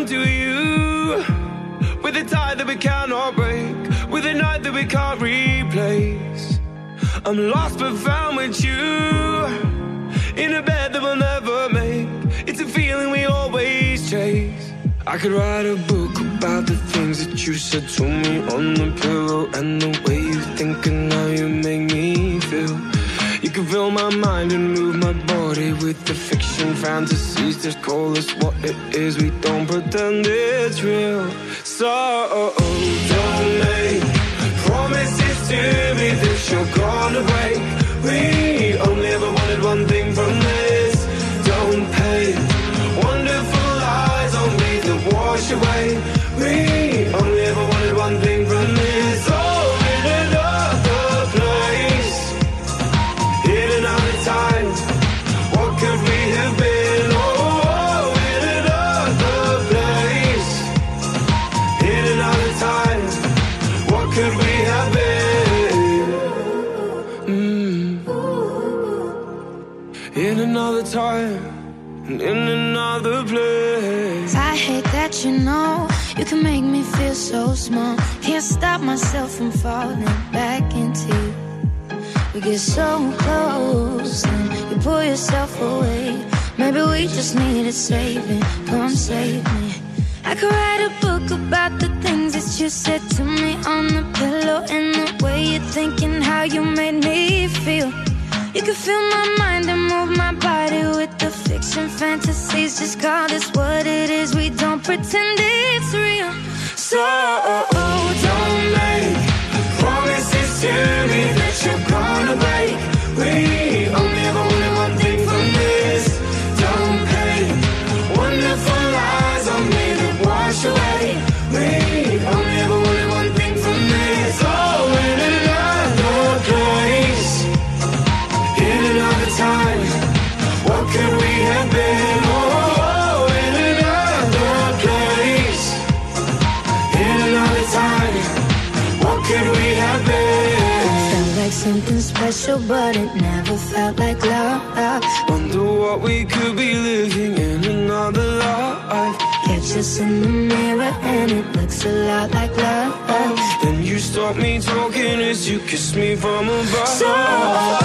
down to you, with a tie that we cannot break, with a night that we can't replace. I'm lost but found with you, in a bed that we'll never make. It's a feeling we always chase. I could write a book about the things that you said to me on the pillow, and the way you think and how you make me feel. You can fill my mind and move my body with the fiction fantasies. Just call us what it is, we don't pretend it's real. So don't make promises to me that you're gonna break. We only ever wanted one thing from this. Don't pay wonderful lies on me that wash away. We only ever wanted one thing from this. Oh, in another place, in another time, what could we have been? Oh, in another place, in another time, what could we have been? In another time, and in another place. I hate that you know you can make me feel so small. Can't stop myself from falling back into you. We get so close and you pull yourself away. Maybe we just needed saving. Come save me. I could write a book about the things that you said to me on the pillow, and the way you think and how you made me feel. You can fill my mind and move my body with the fiction fantasies. Just call this what it is, we don't pretend it's real. So don't make promises to me that you're gonna break. We only ever wanted one thing from this. Don't pay wonderful lies on me that wash away. We only ever wanted one thing from this. Oh, in another place, in another time, what could we have been? Oh, in another place, in another time, what could we have been? Felt like something special, but it never felt like love. Wonder what we could be living in another life. Catch us in the mirror and it looks a lot like love. Then you stop me talking as you kiss me from above. So